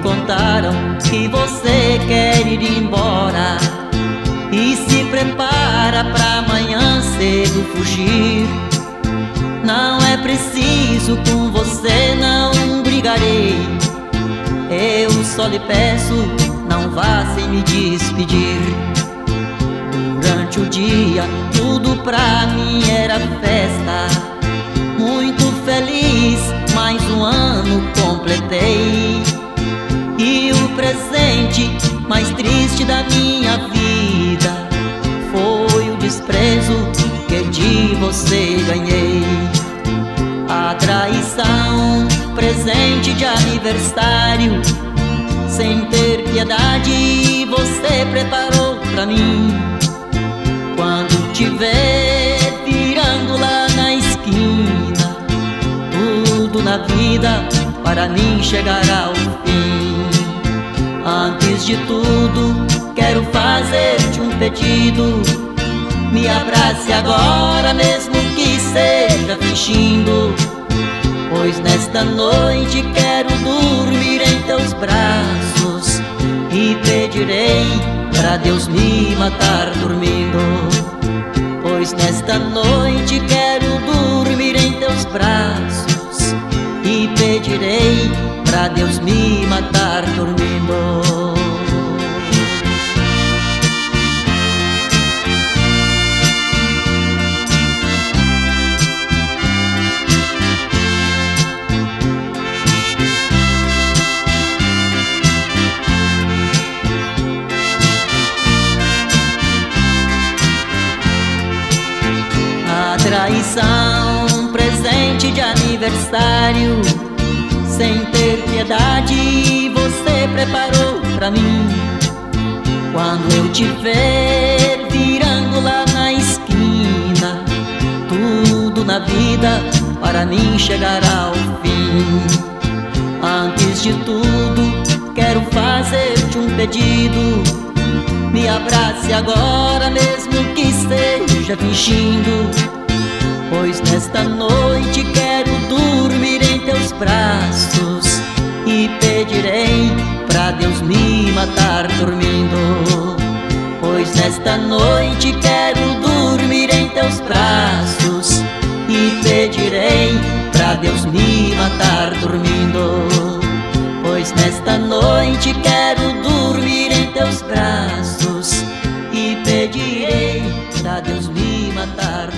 contaram que você quer ir embora e se prepara pra amanhã cedo fugir. Não é preciso, com você não brigarei. Eu só lhe peço, não vá sem me despedir. Durante o dia tudo pra mim era festa. Muito feliz, mais um ano completei. E o presente mais triste da minha vida foi o desprezo que de você ganhei. A traição, presente de aniversário, sem ter piedade você preparou pra mim. Quando te ver virando lá na esquina, tudo na vida para mim chegará ao fim. Antes de tudo, quero fazer-te um pedido. Me abrace agora, mesmo que seja fingindo, pois nesta noite quero dormir em teus braços e pedirei pra Deus me matar dormindo. Pois nesta noite quero dormir em teus braços e pedirei pra Deus me matar dormindo. Traição, presente de aniversário, sem ter piedade você preparou pra mim. Quando eu te ver virando lá na esquina, tudo na vida para mim chegará ao fim. Antes de tudo, quero fazer-te um pedido. Me abrace agora, mesmo que esteja fingindo, pois nesta noite quero dormir em teus braços e pedirei pra Deus me matar dormindo. Pois nesta noite quero dormir em teus braços e pedirei pra Deus me matar dormindo. Pois nesta noite quero dormir em teus braços e pedirei pra Deus me matar